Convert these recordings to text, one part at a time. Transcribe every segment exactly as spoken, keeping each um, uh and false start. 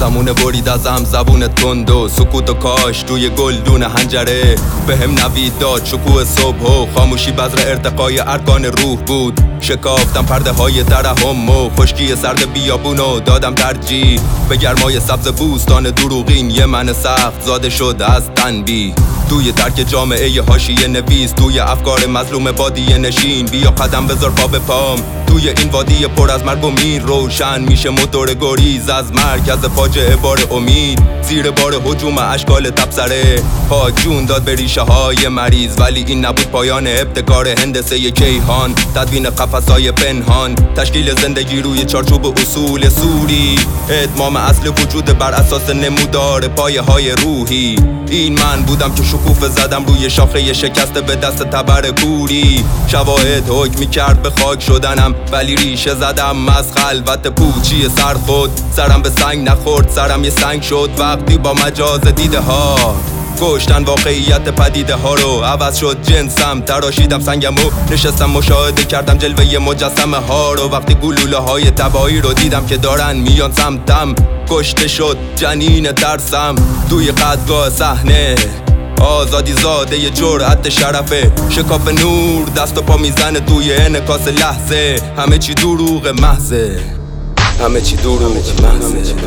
آسمونه برید ازم زبون تند و سکوت و کاش توی گلدون حنجره به هم نوید داد شکوه صبح و خاموشی بذر ارتقای ارکان روح بود. شکافتم پرده های ترحم و خشکی سرد بیابون و دادم ترجیح به گرمای سبز بوستان دروغین. یه من سخت زاده شد از تنبیه توی ترک جامعه حاشیه نویس، توی افکار مظلوم بادیه نشین. بیا قدم بذار پا به پام توی این وادی پر از مرگ و میر. روشن میشه موتور گریز از مرکز فاجعه بار امید. زیر بار هجوم اشکال تبصره پاک جون داد به ریشه های مریض، ولی این نبود پایان ابتکار هندسه کیهان. تدوین قفس‌های پنهان، تشکیل زندگی روی چارچوب اصول سوری. اتمام اصل وجود بر اساس نمودار پایه های روحی. این من بودم که شکوفه زدم روی شاخه شکسته به دست تبر کوری. شواهد حکم می‌کرد به خاک شدنم، ولی ریشه زدم از خلوت پوچی سر خود. سرم به سنگ نخورد، سرم یه سنگ شد وقتی با مجاز دیده ها کشتن واقعیت پدیده ها رو. عوض شد جنسم، تراشیدم سنگم و نشستم مشاهده کردم جلوه مجسمه ها رو. وقتی گلوله های تباهی رو دیدم که دارن میان سمتم، کشته شد جنین ترسم توی قدگاه صحنه. آزادی زاده ی جرأت شرفه، شکاف نور دست و پا میزنه توی انعکاس لحظه. همه چی دروغ محضه، همه چی دروغ محضه.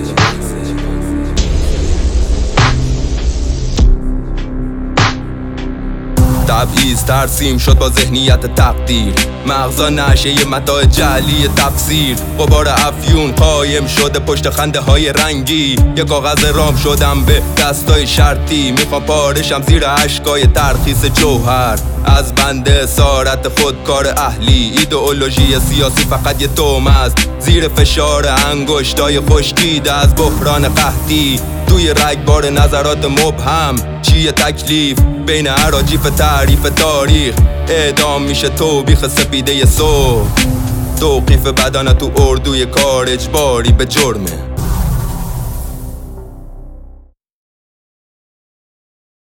تبعیض ترسیم شد با ذهنیت تقدیر، مغزا نشه ی متاع جعلی تفسیر. غبار افیون قایم شده پشت خنده های رنگی. یه کاغذ رام شدم به دستای شرطی، میخوام پارشم زیر اشکای ترخیص جوهر. از بنده اسارت خودکار اهلی، ایدئولوژی سیاسی فقط یه توم است زیر فشار انگشتای خشکیده از بحران قحطی. توی رگبار نظرات مبهم چیه تکلیف بین اراجیف تعریف تاریخ؟ اعدام میشه توبیخ سپیده صبح، توقیف بدن تو اردوی کار اجباری به جرمه.